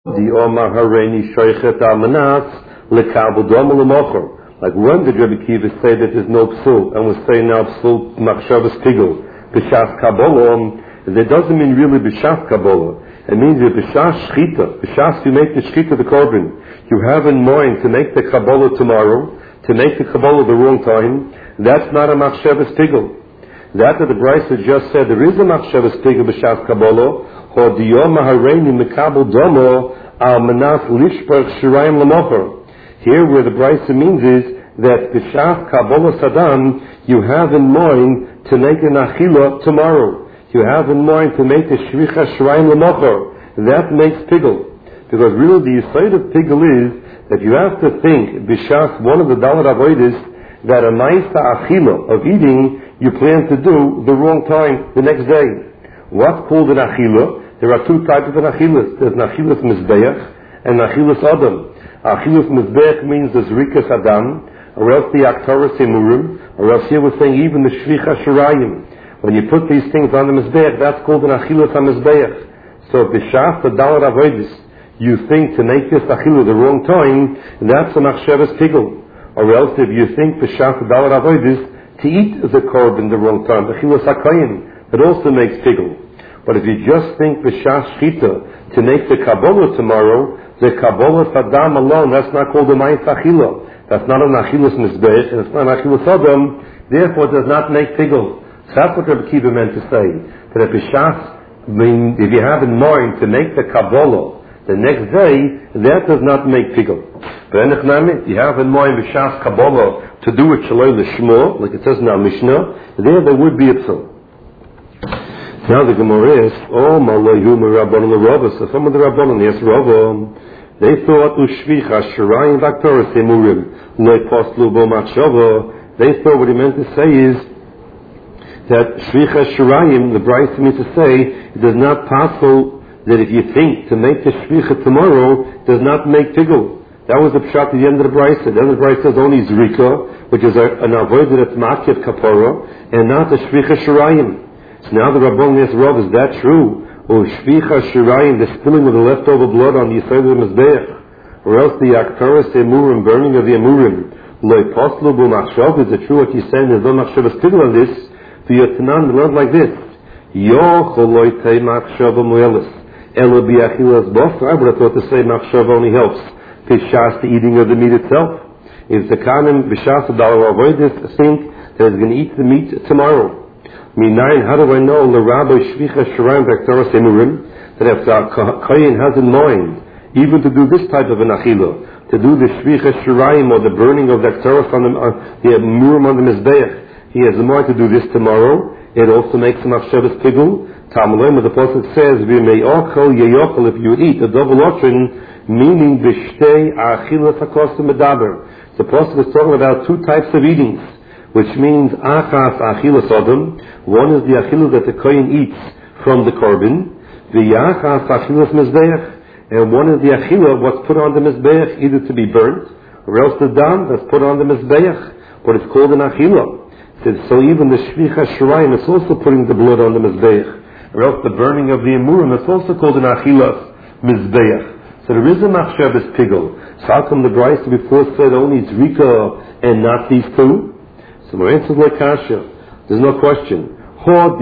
The Omar Hareni Shoichet Amanas Lekabel Dom Lemocher. Like when did Rabbi Kiva say that there's no psul, and we say now psul machshavas tigel b'shas kabbalah? That doesn't mean really b'shas kabbalah. It means that b'shas shchita, b'shas you make the shchita the korban, you have in mind to make the kabbalah tomorrow, to make the kabbalah the wrong time. That's not a machshavas tigel. That the Brisa just said there is a machshavas tigel b'shas kabbalah. Or diyom hareini mekabel domo al manas lishpach shirayim lemocher. Here where the Brisa means is that b'shas kabbalah sadam you have in mind to make an achila tomorrow. You have in mind to make a shvicha shirayim lemocher. That makes pigel. Because really the yesod of pigel is that you have to think b'shas one of the dalat avodas that a ma'isa achila of eating you plan to do the wrong time the next day. What's called an achila? There are two types of an achilas. There's an achilas mizbeach and an achilas adam. Achilas mizbeach means the zrikas adam, or else the aktaras emurim, or else here we're saying even the shvicha shirayim. When you put these things on the mizbeach, that's called an achilas ha-mizbeach. So b'shas the dalar avodas, you think to make this achilah the wrong time, that's a machshavas tigel. Or else if you think b'shas the dalar avodas to eat the korban the wrong time, achilas hakayim, it also makes tigel. But if you just think b'shas shchita to make the kabbalah tomorrow, the kabbalah sadam alone, that's not called a ma'is achila. That's not an achilas mizbeach, and it's not an achilas adam. Therefore, it does not make pigel. So that's what Rabbi Kiva meant to say. That if you have in mind to make the kabbalah the next day, that does not make pigel. But if you have in mind b'shas kabbalah to do it shaloi l'shmo, like it says in our Mishnah, there would be a psul. Now the Gemara is, Malayhu Rabbanon l'Rava. So some of the Rabbanon, yes, Rava, they thought Ushvicha Shirayim Vaktoras Emurim Loi Postlu Bo Machshava. They thought what he meant to say is that Shvicha Shirayim, the Brisa means to say, it is not possible that if you think to make the Shvicha tomorrow, does not make Tigul. That was the pshat at the end of the Brisa. The end of the Brisa says only Zrika, which is an avodah that's Makiv Kapora, and not the Shvicha Shirayim. So now the Rabban asks, Rav, is that true? Or shvicha shirayim, the spilling of the leftover blood on the yesod of the mizbeach, or else the aktaras emurim, burning of the emurim, loy poslu bu machshav. Is it true what he's saying? There's no machshav still on this. For your tanan learned like this: Yo choloy tei machshav muelis elo biachilas bos. I would have thought to say machshav only helps b'shas the eating of the meat itself. If the kanim b'shas the dalar avoidus think that he's going to eat the meat tomorrow. Minayin, how do I know the Rabbi Shvicha Shirayim Vaktoras Emurim that if the Kohen has in mind even to do this type of an achila, to do the Shvicha Shirayim or the burning of the Vaktoras on the Emurim on the Mizbeach, he has in mind to do this tomorrow. It also makes a machshavas tigul. Talmud the Pasuk says, "V'me'ochel yeyochel," if you eat a double otrin, meaning b'shtei achilas hakosim medaber. The Pasuk is talking about two types of eatings, which means achas achilas adam. One is the achilas that the kohen eats from the korban, the achas achilas mizbeach, and one is the achilah what's put on the mizbeach, either to be burnt or else the dam that's put on the mizbeach, but it's called an achilah. So even the shvicha shirayim is also putting the blood on the mizbeach, or else the burning of the emurim is also called an achilas mizbeach. So there is a machshavas pigel. So how come the Brisa before said only zrika and not these two? So the answer is like kasha. There's no question. If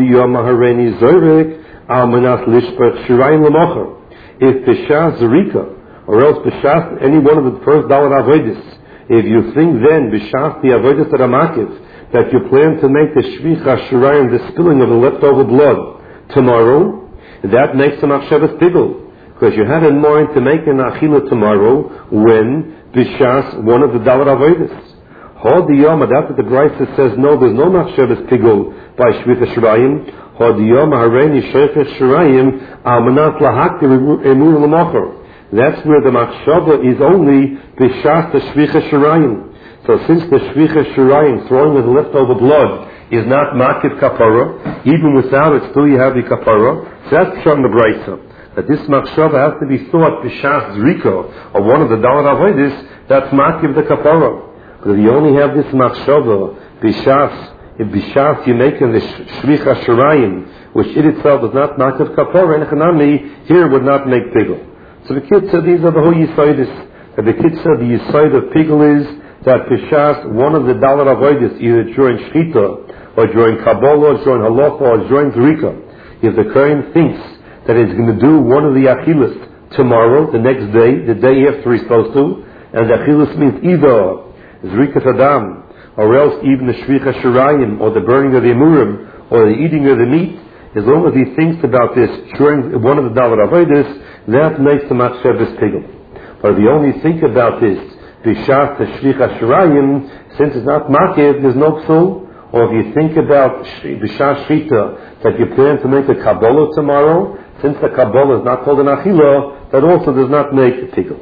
b'shas zrika, or else b'shas any one of the first dalar avodas, if you think then b'shas the avodas that are makiv, that you plan to make the shvicha shirayim, the spilling of the leftover blood tomorrow, that makes a machshavas tigul, because you had in mind to make an achila tomorrow when b'shas one of the dalar avodas. Hodiyama, that's what the Brisa says, no, there's no machshavas tigul by shvicha shirayim. Hodiyama hareini shvicha shirayim al manas lahakti emur l'mocher. That's where the machshava is only b'shas the shvicha shirayim. So since the shvicha shirayim, throwing of the leftover blood, is not makiv kapara, even without it, still you have the kapara. So that's from the Brisa. That this machshava has to be thought b'shas zrika, or one of the dalar avodas, that's makiv the kapara. But if you only have this machshava b'shas, if b'shas you make in the shvicha shirayim, which it itself is not makiv kapara, and echanami here would not make pigul. So the Kitzah, these are the whole Yisoidis. The Kitzah, the Yisoid of Pigel is that Pishas, one of the Dalar Avoidis, either during Shchita, or during Kabbalah, or during Halacha, or during Zrika. If the Kohen thinks that he's going to do one of the Achilas tomorrow, the next day, the day after he's supposed to, and the Achilas means either Zrikat Adam, or else even the Shvicha Shirayim, or the burning of the Emurim, or the eating of the meat, as long as he thinks about this during one of the Dalar Avoidis, that makes the Machshavas Pigel. But if you only think about this, Bishas the Shvicha Shirayim, since it's not Makiv, there's no Psul. Or if you think about Bishas Shita, that you plan to make a Kabbalah tomorrow, since the Kabbalah is not called an Achila, that also does not make a Pigel.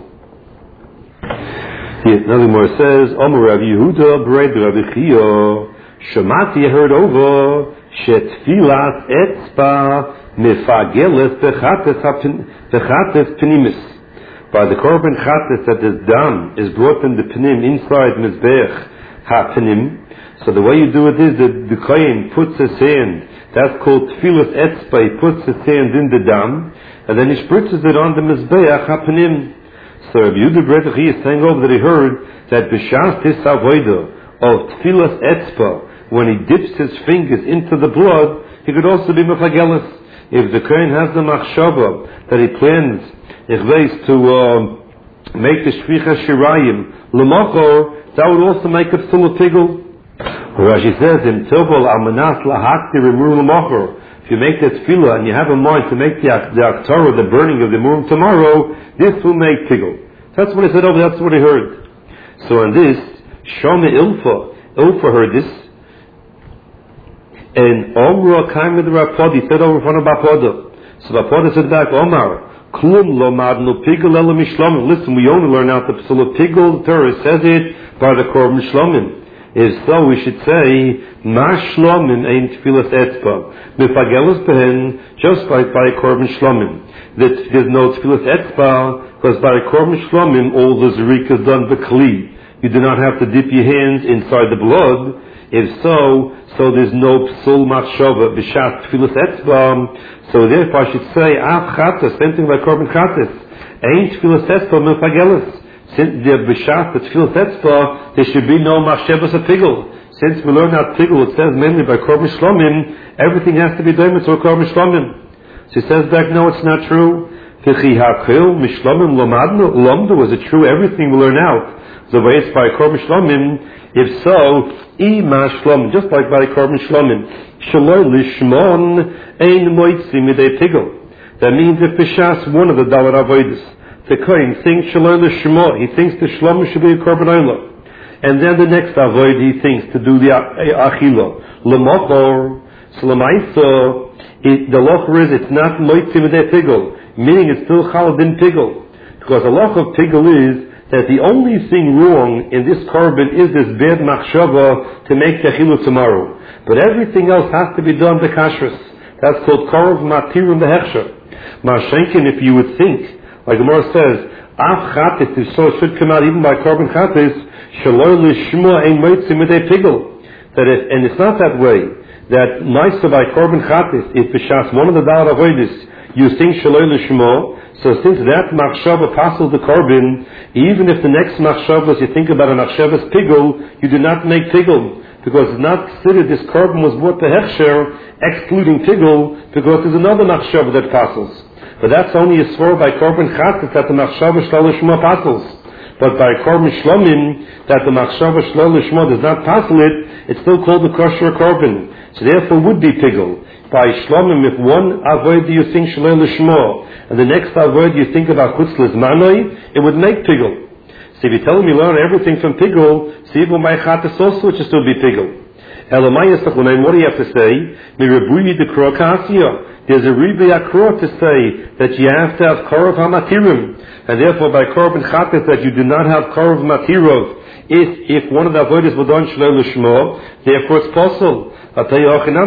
Nothing more says, Omer Rav Yehuda, Bered Rav Chiya, Shemati, heard over, Shetfilat Etzba, Mefagelet Bechates Penimis. By the Korban Chates that this dam is brought in the Penim inside Mizbech HaPenim. So the way you do it is that the Kohen puts his hand, that's called Tfilas Etzba, he puts his hand in the dam, and then he spritzes it on the Mizbech HaPenim. So Rabbi Yehuda Bered Rav Chiya is saying over that he heard that B'shas this avodah of Tfilas Etzba, when he dips his fingers into the blood, he could also be Mefagelis. If the Kohen has the Machshava that he plans to make the Shvicha Shirayim L'mochor, that would also make a Psul Pigel. Rashi says, in Tobol Almanas Lahakti Remur L'mochor, if you make the Tefillah and you have a mind to make the Aktarah, the burning of the Murim tomorrow, this will make Pigel. That's what he said over, that's what he heard. So on this, Shome Ilfa heard this, and Omra came with the Rapod, he said over in front of Bapoda. So Bapoda said back, Omar, Klum lo madnu pigel ela mishlomim. Listen, we only learn out the psul of pigel. The Torah says it by the korban shlomim. If so, we should say ma shlomim ein tfilas etzba mefagelos behen just by korban shlomim. That there's no tfilas etzba because by korban shlomim all the zrika is done b'kli. You do not have to dip your hands inside the blood. If so there's no psul machshava b'shat tfilas etzba. So therefore I should say, Av Chatas, same thing like Korban Chatas. Ain't Tfilas Etzba Milfagelis. Since the B'shas, the Tfilas Etzba, there should be no Machshevas of Pigel. Since we learn out Pigel, it says mainly by Korban Shlomim, everything has to be done to a Korban Shlomim. So he says back, no, it's not true. V'chi ha'kil mishlomim lomadnu lomdu. Was it true? Everything we learn out the way it's by Korban Shlomim. If so, just like by Korban Shlomim, Shaloi lishmon ein moitzi midei pigel. That means if B'shas, one of the Dalar Avoidis, the Kohen thinks Shaloi lishmo, he thinks the Shlomim should be a Korban Olah. And then the next Avoid he thinks to do the Achila. L'mochor, so l'maisa, the locher is, it's not moitzi midei pigel, meaning it's still Chal din pigel. Because the loch of pigel is that the only thing wrong in this korban is this bad machshava to make the chilul tomorrow. But everything else has to be done by kashrus. That's called korov matirum behechsher. Mashenkin, if you would think, like the Gemara says, af chatis, if so it should come out even by korban chatis, shaloi lishma ein moitzi midei pigel. And it's not that way. That nicer by korban chatis, if b'shas one of the Dalar Avoidis, you think shaloi lishma. So since that machshava passes the korban, even if the next machshava you think about a machshava's pigul, you do not make pigul, because it's not considered this korban was brought to hechsher, excluding pigul, because there's another machshava that passes. But that's only a swore by korban chatas that the machshava shlolishma passes. But by korban shlomim, that the machshava shlolishma does not pass it's still called the kosher korban. So therefore would be pigul. By shlomim, if one avoid you think shalei lishmo, and the next avoid you think about chutzlas manoi, it would make pigul. So if you tell me learn everything from pigul, see if my chatas also it should still be pigul. Elamai yisachlonaim, what do you have to say? Mirabuyi de kro kasya. There's a ribi akro to say that you have to have korov hamatirim, and therefore by korban chatas that you do not have korov matirov. If one of the avoiders were done shalei lishmo, therefore it's possible. Here also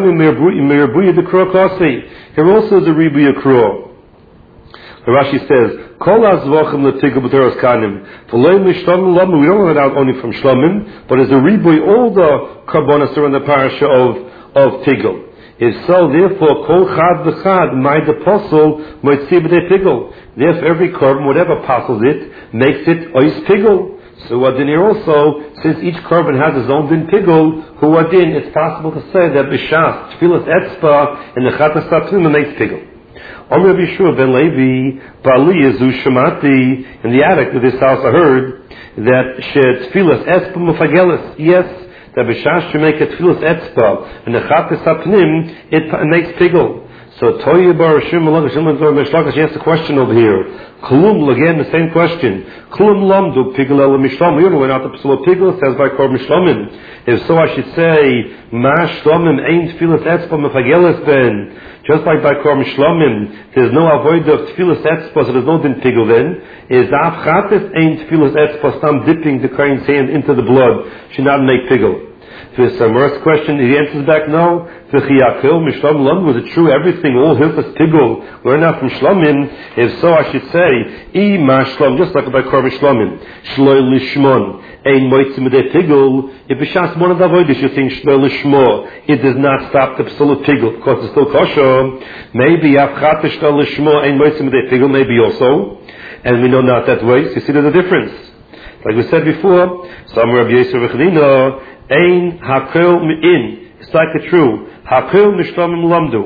is a ribuya kro. The Rashi says, "Kol azvochem letigul b'teros kanim." We don't learn out only from shlomim, but as a ribuy, all the karbonos are in the parasha of tigul. If so, therefore, kol chad v'chad, my apostle, moitzi b'dei pigul. Therefore, every korban, whatever apostles it, makes it ois pigul. So adin here also, since each korban has its own din pigul, who adin, it's possible to say that b'shas, tfilas etzba, and the chatas satuma makes pigul. Omer Rabbi Yeshua ben Levi, Bali Yezu Shemati, in the attic of this house I heard, that tfilas etzba mufagelis, yes, that b'shas to make a tfilas etzba, and the chatas satnim, it makes pigul. So Toya Bar Shim Mishlakas, she asked a question over here. Klum, again the same question. Klum lamdu pigul el mishlam. You know we're not the psul pigul says by korban shlamim. If so, I should say ma shlamim ain't tfilas etzba mefagelis ben. Just like by korban shlamim, there's no avoid of tfilas etzba, so there's no din pigul then. Is af chatis ain't tfilas etzba, some dipping the kohen's hand into the blood should not make pigul. To his first question, he answers back, no. Was it true everything, all hilchas pigul, learn out from shlamim? If so, I should say, ma shlam, just like by korban shlamim, shloi lishmon, ein moitzim de pigul. If b'shas one of the avoiders, you're saying shloi lishmo, it does not stop the psul pigul, because it's still kosher. Maybe afchat shloi lishmo, ein moitzim de pigul, maybe also, and we know not that way. So you see there's a difference. Like we said before, some Rabbi Yisrael v'chanina, ein hakel in. It's like a true. Hakel mishlamim lamdu.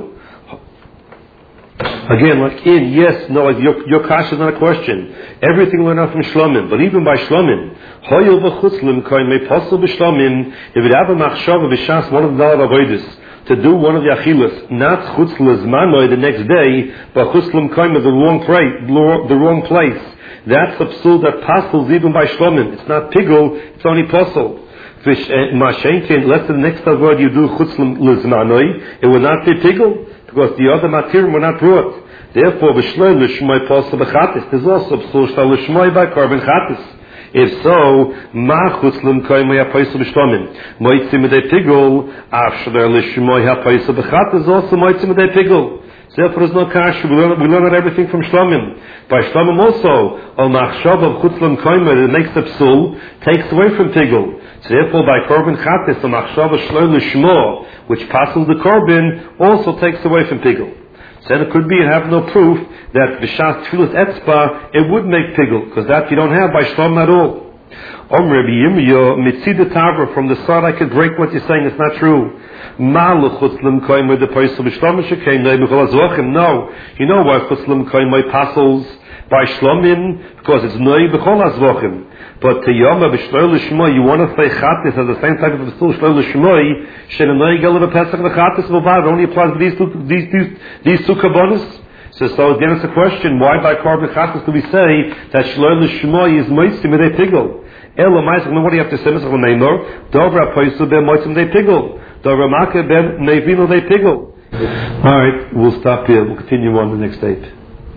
Again, like in, yes, no, like your kasha is not a question. Everything learned out from shlamim, but even by shlamim, hoyel v'chutzlim koin may possible b'shlamim, if it have a machshava b'shas one of the dalad avoidus, to do one of the achilas, not chutzlas manoi the next day, but chutzlim koin is the wrong place. That's the psul that passes even by shlamim. It's not pigul, it's only pasul. Less than the next word you do chutzlim lizmanoi, it will not be pigul, because the other material were not brought. Therefore, v'shloi l'shmoi pasul b'chatis. There's also psul shtal l'shmoi by korban chatis. If so, ma chutzlim koim ha'paisul b'shlamim. Moitzim edei pigul, af shler l'shmoi ha'paisul b'chatis, also moitzim edei pigul. Therefore, there's no kash. We learn everything from shlamim. By shlamim also, al machshav of chutzlim koim that makes the psul, takes away from pigul. So therefore, by korban chatis, the machshava shloi l'shmo, which passes the korban, also takes away from pigul. So then it could be, and have no proof, that b'shas tfilas etzba, it would make pigul, because that you don't have by shlam at all. Om Rabbi Yirmiyah, mitzid tavra, from the side I could break what you're saying, it's not true. Ma l'chutzlim koim with the paisel b'shlam shekein nei b'chol azvachim. No. You know why chutzlim koim passes by shlamim? Because it's nei b'chol azvachim. But to Yoma b'shloi l'shmoi, you want to say chatis as the same type of psul shloi l'shmoi, shenanoi gel of the pesach the chatis v'vad only applies to these two kabbonis. So again it's a question, why by korban chatis do we say that shloi l'shmoi is moitzim edei pigul? Elo ma'asech, what do you have to say? Misach l'meimor, dobra poisu ben moitzim edei pigul, dobra makeh ben nevino edei pigul. Alright, we'll stop here, we'll continue on the next date.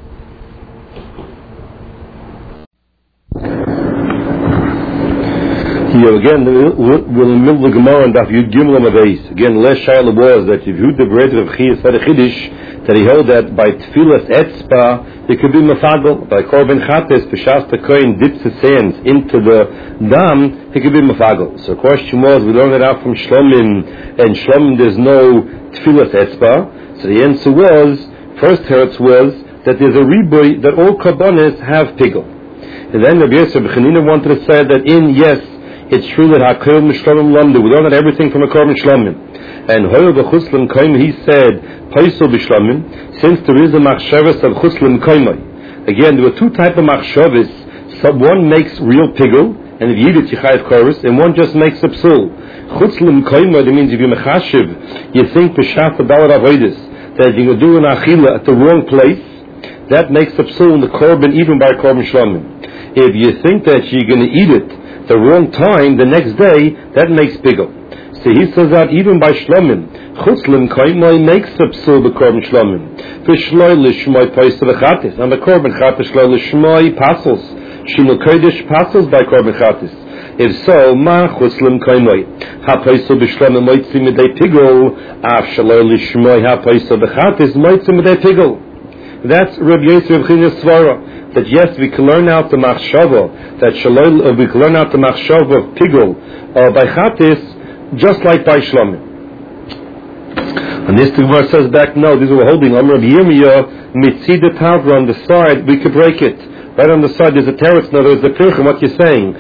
Here again, we'll in the middle of the Gemara and Daf Yud Gimel Amadeis. Again, less shaila was that if you the bread of Chiyas had a Chiddush, that he held that by Tfilas Etzba, it could be Mafagel. By Korban Chates, B'shas the Kohen dips his hands into the dam, it could be Mafagel. So the question was, we learned it out from Shlomim, and Shlomim there's no Tfilas Etzba. So the answer was, first hertz was, that there's a riboy, that all Karbonis have pigul. And then Rabbi Yosef B'chanina wanted to say that yes, it's true that Hakel Mishlamim Lamdu, we learned everything from a Korban Shlamim. And Hoyel B'chuslam Koim, he said, Paisel B'shlamim, since there is a Machshavas of Chuslam Koimai. Again, there were two types of Machshavas. One makes real pigul, and if you eat it, you chayav chorus, and one just makes a psul. Chuslam Koimai, that means if you're Mechashiv, you think B'shaf Adalad Avoidis, that you're going to do an Achila at the wrong place, that makes a psul in the Korban, even by Korban Shlamim. If you think that you're going to eat it the wrong time, the next day, that makes pigul. So he says that even by shlamim, chutzlim koimai makes a psul b'korban shlamim. V'shloi l'shmoi paisa v'chatis. And the korban chatis shloi l'shmoi passos. Shimul kodesh passos by korban chatis. If so, ma chutzlim koimai. Ha paisa b'shlamim moitzim edei pigul. Af shloi l'shmoi ha paisa v'chatis moitzim edei pigul. That's Rabbi Yosef B'chinya's svara. That yes, we can learn out the machshava, that we can learn out the machshava of pigul by chatis, just like by shlamim. And this Gemara says back, no, these were holding Amar of Yirmiyah, Mitzida Tavra on the side, we could break it. Right on the side there's a teretz, now there's the pirchim, what you're saying.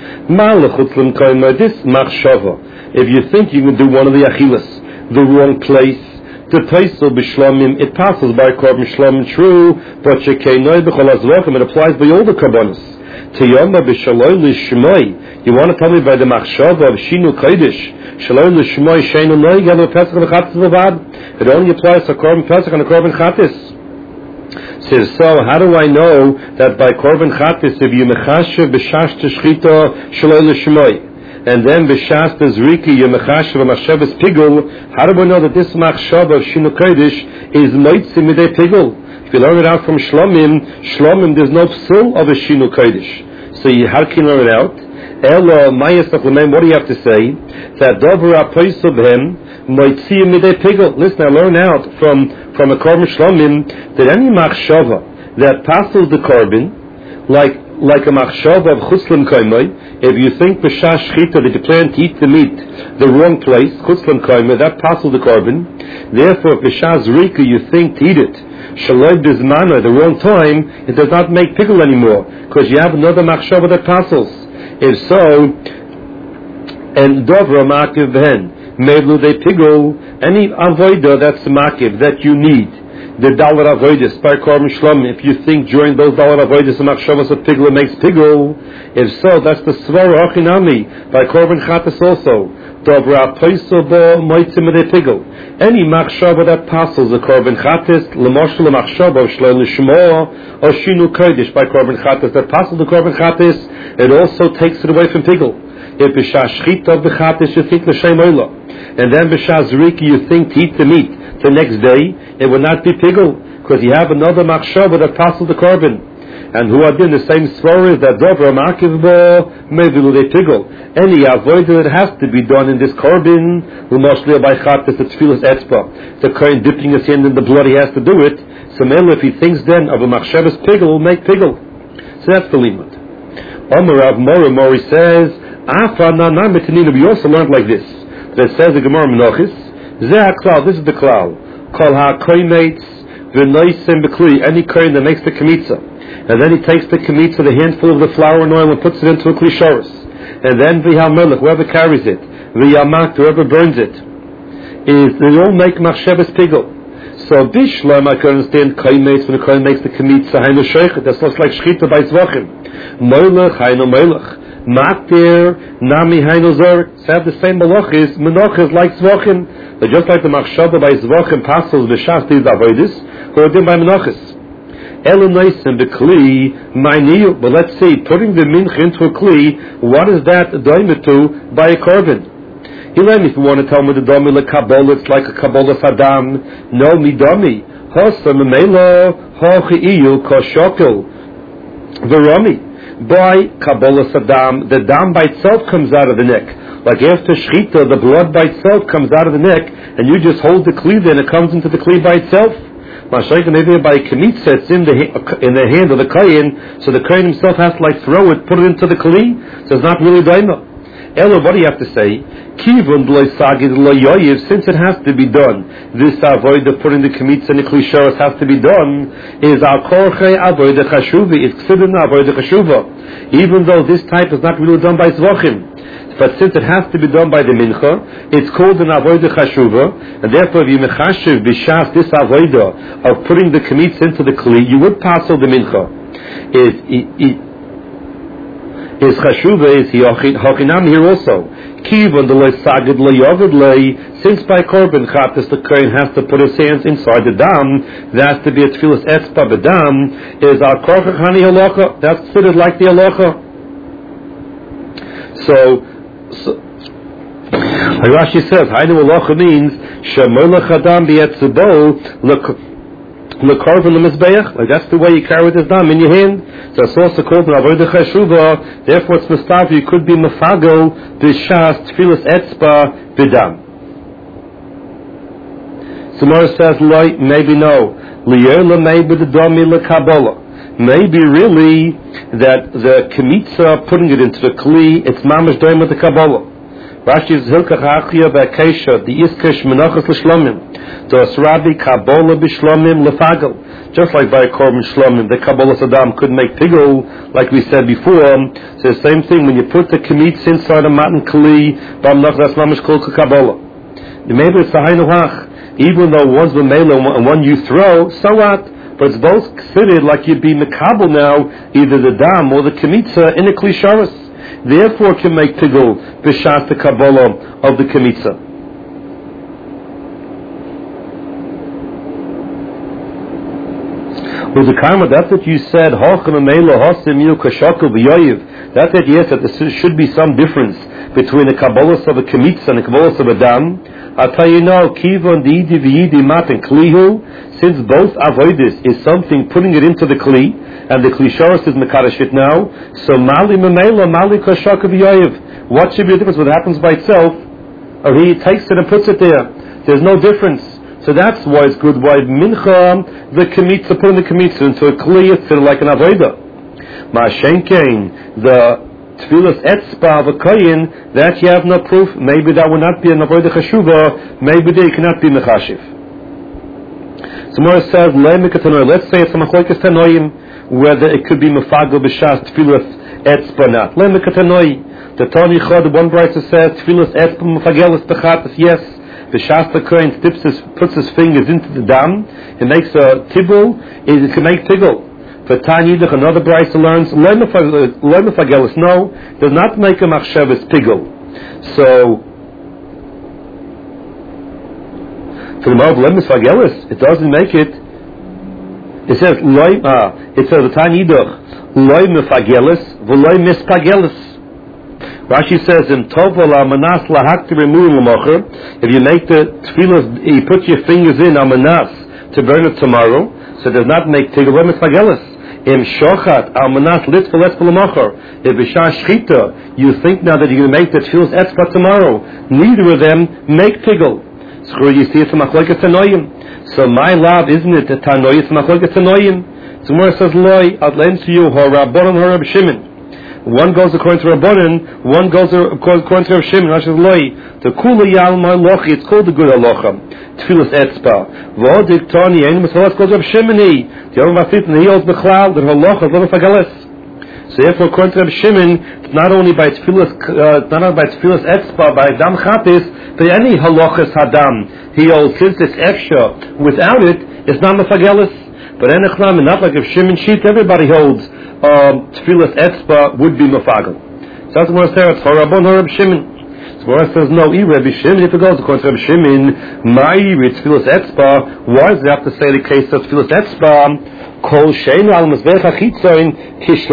This machshava. If you think you can do one of the achilas, the wrong place, the taisel b'shlamim, it passes by korban shlamim, true, but shekeinoi b'chol azvachim, it applies by all the korbanos. Tiyoma b'shaloi l'shmoi, you want to tell me by the machshava of shinu kodesh, shaloi l'shmoi sheinu noi, gelo pesach v'chatis v'vad, it only applies to korban pesach and a korban chatis. Says, so how do I know that by korban chatis, if you mechashev b'shash t'shchita shaloi l'shmoi, and then b'shas t'zriki you mechashev v'machshavas pigul, how do I know that this machshav of shinu kodesh is moitzi midei pigul? If you learn it out from Shlomim, there's no psul of a shinu kodesh. So how can you learn it out? Elo mayasach l'meim, what do you have to say? That dover apoisav hem moitzi midei pigul. Listen, I learn out from a korban Shlomim that any machshava that passes the korban, like a machshava of chuslam koimoi, if you think b'shas shchita that you plan to eat the meat the wrong place, chuslam koimoi, that passes the korban. Therefore, if b'shas rika you think to eat it shaloi bizmana at the wrong time, it does not make pigul anymore, because you have another machshava that passes. If so, and dovra makiv behen meblu de pigul, any avoida that's makiv that you need, the dollar avoidus by korban shlom, if you think during those dollar avoidus the machshavas of pigul makes pigul, if so, that's the svara achinami by korban chatas also. Dobra poiso bo moitzim de pigul. Any machshava that passes the korban chatas, lemoshel machshava shlo lishmo or shinu kodesh by korban chatas that passes the korban chatas, it also takes it away from pigul. If b'shas shchita b'chatas you think l'shem oila, and then b'shas riki you think to eat the meat the next day, it will not be pigul, because you have another machshava that passes the korban. And who are doing the same svara is that dobra makiv bo mevilu de pigul. Any avodah that has to be done in this korban, l'moshli by chatas the tefillas etzba, the kohen dipping his hand in the blood, he has to do it. So maybe if he thinks then of a machshavas pigul, will make pigul. So that's the limud. Omer Rav Mori says, Afa na na metanina. We also learned like this. That says the Gemara Menachis. This is the klal. Kol ha-koimates v'noisem b'kli. Any kohen that makes the kemitza, and then he takes the kemitza, the handful of the flour and oil, and puts it into a kli shoros. And then v'hal-melech, whoever carries it, v'yamak, whoever burns it, they all make machshavas pigul. So bishlam, I can understand koimates when the kohen makes the kemitza, hainu sheichet. That's not like shchita by zvachim. Moilech, hainu moilech. Matir, nami hainu zor. So have the same malachis. Menachis like zvachim. But just like the machshava by zvachim passes b'shas these avoidis, who are done by menachis. Elonoisim b'kli ma'niyu. But let's see, putting the mincha into a kli, what is that doimet to by a korban? Ilan, if you want to tell me the domi lekabol, it's like a kabbalah sadam. No, midomi. Hosa memelo hochi'iyu koshokel v'romi. By kabbalah sadam, the dam by itself comes out of the neck. Like after shchita, the blood by itself comes out of the neck, and you just hold the kli, then it comes into the kli by itself. Mashayka maybe by kemitza, it's in the hand of the kohen, so the kohen himself has to like throw it, put it into the kli, so it's not really daima. Elo, what do you have to say? Kivun b'lo sagid lo yoyiv, since it has to be done, this avoid of putting the kemitza in the kli shoros has to be done, is al korche avoid the chashuvi, it's ksidin avoid the chashuva, even though this type is not really done by zvachim. But since it has to be done by the mincha, it's called an avodah chashuva, and therefore if you mechashiv b'shas this avodah of putting the kemitza into the kli, you would pass on the mincha. Is chashuva is hochinam here also. Kivon the loy sagid lo yovid lay. Since by korban chatas the kohen has to put his hands inside the dam, that has to be a tefillas etzba b'dam. Is al korcha chani halacha. That's considered like the halacha. So like Rashi says, Hainu halacha means shemolach adam b'yetzibo lekarven lemizbeach. Like that's the way you carry this dam in your hand. So it's also called an avodah chashuva. Therefore, it's mustav. You could be mafagel b'shas tefillas etzba b'dam. Samara says, maybe no. Liyerla maybe the dami lekabbalah. Maybe really that the kemitza putting it into the kli, it's mamash doim with the kabbalah. Rashi is Hilkach Achia Ba'Keisha, the Iskish Menachas L'Shlomim, Das Rabbi Kabbalah B'Shlomim L'Fagel. Just like by Korban Shlomim, the Kabbalah Saddam could make Pigel, like we said before. So the same thing, when you put the Kemitz inside a Matan Kli, Ba'Menachas, that's Mamish called Kabbalah. Maybe it's the Hainuach, even though one's B'Mela and one you throw, so what? But it's both considered like you'd be Mekabel now, either the Dam or the Kemitza in a Kli Sharas. Therefore can make Tigul b'shas the Kabbalah of the Kemitza. With the karma, that's what you said, that's it, yes, that there should be some difference between the Kabbalah of a Kemitza and the Kabbalah of a Dam. I'll tell you now, Kivon Didi V'Yidi Matan Klihu, since both Avoidis is something putting it into the Kli, and the Kli Sharas is Mekadosh it now, so Mali Memela, Mali Kashaka V'Yoyev. What should be the difference? What happens by itself, or he takes it and puts it there. There's no difference. So that's why it's good. Why Mincha, the Kemitza, putting the Kemitza into a Kli, it's like an Avodah. Ma'ashenkein, the Tfilas Etzba of a Koyin, that you have no proof. Maybe that would not be an Avodah Chashuva. Maybe they cannot be Mechashiv. So Mora says, let's say it's a Machlokes Tanoim, whether it could be Mefagel B'Shas Tfilas Etzba not. Lemekatanoim. The Tani Chod, one writer says, Tfilas Etzba Mefagelis Bechatas, yes. B'Shas the Koyin puts his fingers into the dam, it makes a tibul, it can make tigul. For Tani Yidach, another Brisa learns, Lemekatanoim, no, does not make a Machshavas tigul. So, for the Mav Lemekatanoim, it doesn't make it. It says, it says the Tani Yidach, Loi Mefagelis, V'loi Mispagelis. Rashi says in Tovala Manas Lahakti Remurim L'Mocher, if you make the tefillah, you put your fingers in Amanas to burn it tomorrow, so it does not make Tigul Mitzvagelis. Im Shochat Amanas Lit V'Letz L'Mocher. If B'Shah Shchita, you think now that you're going to make the tefillah Etzba tomorrow, neither of them make Tigul. So you see it's a Machlokes Tanoim. So my love, isn't it, the Tanoim, it's a Machlokes Tanoim. So Mora says, Loi, I'd lend to you, Horabonim Horab Shimon. One goes according to Rabbanan, one goes according to Rav Shimon. Rashi says, Loi, the Kula Yalma Lochi, it's called the good halacha. Tfilas Etzba. V'odik Tani, Ein Misalas goes Rav Shimoni. The Rav Masit, and he holds the Chlal, the halacha is Lema Fageles. So therefore, according to Rav Shimon, it's not only by Tfilas Etzba, by Dam Chatis, but any halachas Hadam. He holds, since it's Efsha, without it, it's not Mefageles. But Enechlam, not like Rav Shimon Sheet, everybody holds Tfilas Etzba would be Mefagel. So that's what I say, it's Harabon Harab Shimon. So Mora says, no, Rabbi Shimon, if it goes according to Rabbi Shimon, Ma'iri Tfilas Etzba, why does it have to say the case of Tfilas Etzba? Kol Sheinu Al Mizbech HaChitzoin Kish